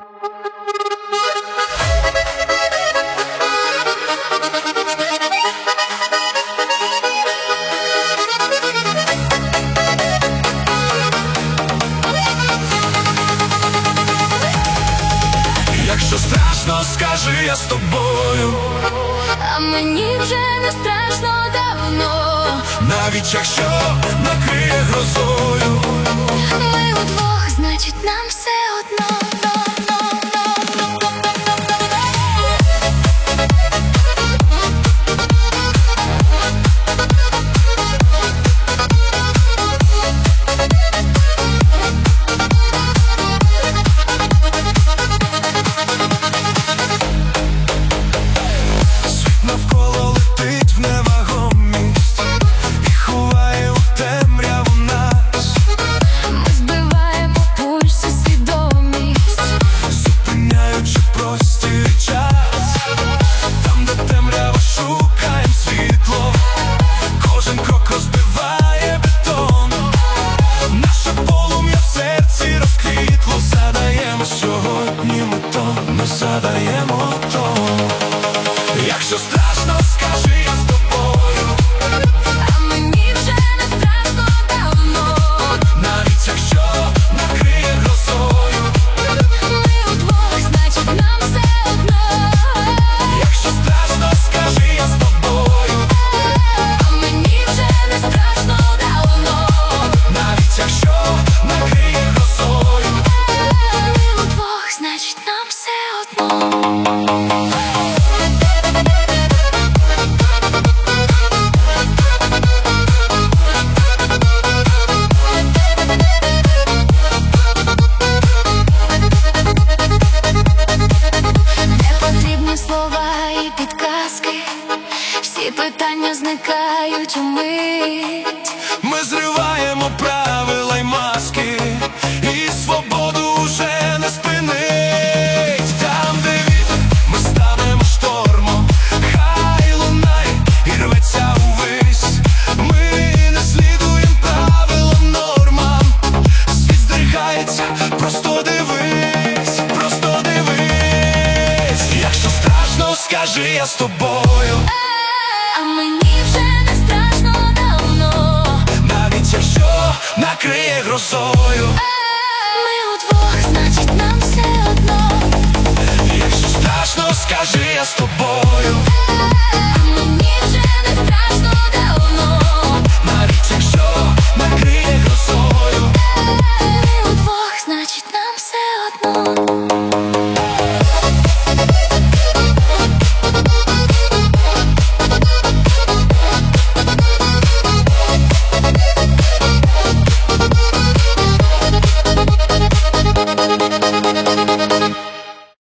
Якщо страшно, скажи, я з тобою. А мені вже не страшно давно, навіть якщо накриє грозою. Ми удвох, значить нам все одно. Задаємо тон. Якщо страшно, скажи, я з тобою. А мені вже не страшно давно, навіть якщо накриє грозою. Ми удвох, значить нам все одно. Якщо страшно, скажи, я з тобою. А мені вже не страшно давно, навіть якщо накриє грозою. Ми удвох, значить нам все одно. Непотрібні слова і підказки, всі питання зникають умить. Ми зриваємо правила й маски, і свободу вже не спинить. Там, де вітер, ми станемо штормом. Хай лунає і рветься увесь. Ми не слідуємо правилам, нормам. Світ здригається, просто дивись, просто дивись. Якщо страшно, скажи, я з тобою. А мені вже не страшно давно, навіть якщо накриє грозою. Ми удвох, значить нам все одно. Якщо страшно, скажи, я з тобою.